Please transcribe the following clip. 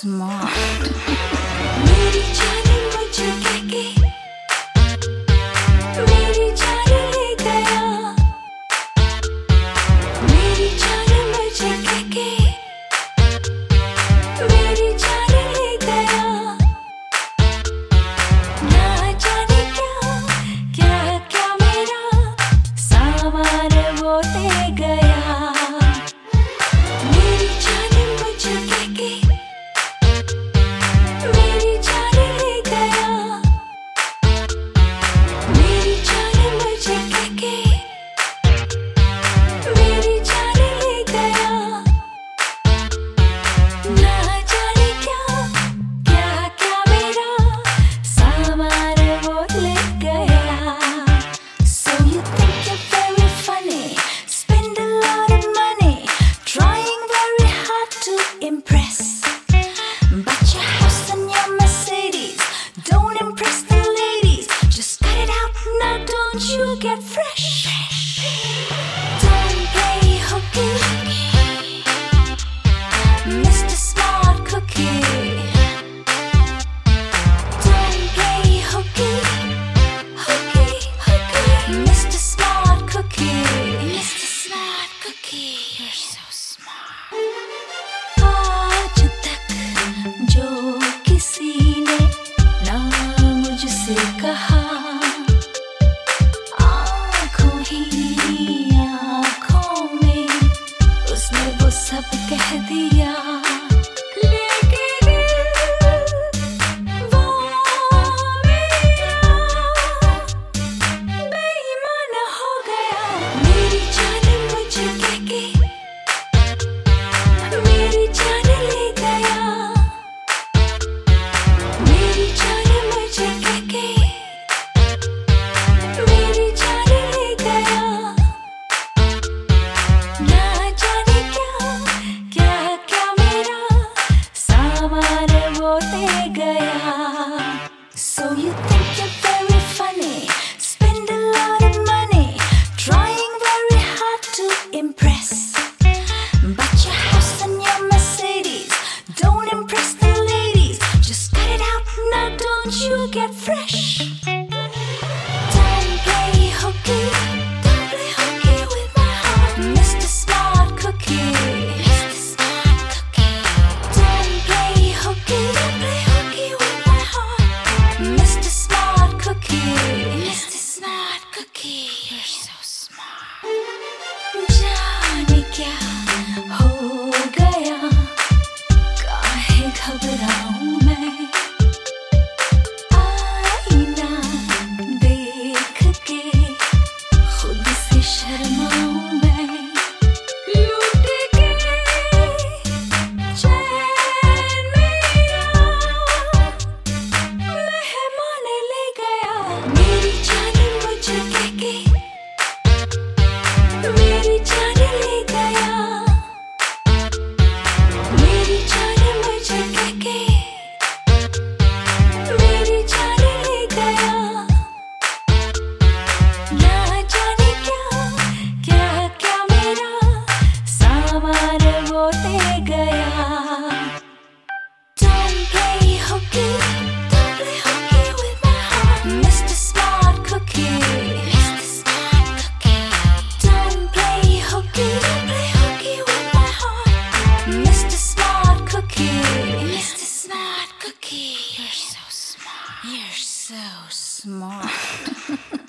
smart. मेरी जान मुझे कह के मेरी जान ले गया, मेरी जान मुझे कह के मेरी जान ले गया। ना जाने क्या क्या क्या मेरा सामान वो ले गया। मेरी जान मुझे कह के मेरी जान ले गया, मेरी जान मुझे कह के मेरी जान ले गया। ना जाने क्या क्या क्या मेरा सामान वो ले गया। So you think you're very funny, spend a lot of money, trying very hard to impress. But your house and your Mercedes don't impress the ladies. Just cut it out now, don't you get fresh? Don't play hooky, Mr. Smart Cookie. Don't play hooky, Mr. Smart Cookie. Mr. Smart Cookie, you're so smart. आज तक जो किसी ने ना मुझसे कहा, आँखों ही आँखों में उसने वो सब कह दिया। लेके दिल वो मेरा बेईमान हो गया। मेरी जान मुझे कह के मेरी जान ले गया, मेरी जान मुझे कह के मेरी जान ले गया। ना जाने क्या क्या क्या मेरा सामान वो ले गया। So you think you're very funny, spend a lot of money, trying very hard to impress. But your house and your Mercedes don't impress the ladies. Just cut it out now, don't you get fresh? Don't play hooky with my heart, Mr. Smart Cookie. Mr. Smart Cookie. Don't play hooky with my heart, Mr. Smart Cookie. Mr. Smart Cookie, you're so smart. जाने क्या हो गया, काहे घबराऊं मैं। आईना देख के खुद से शर्माऊं मैं। लूट के चैन मेरा मेहमान ले गया। मेरी जान मुझे कह के मेरी जान ले गया, मेरी जान मुझे कह के मेरी जान ले गया। ना जाने क्या क्या क्या मेरा सामान वो ले गया। Don't play hooky with my heart, Mr. Smart Cookie. Mr. Smart Cookie. Don't play hooky with my heart, Mr. Smart Cookie. Mr. Smart Cookie, you're so smart. You're so smart.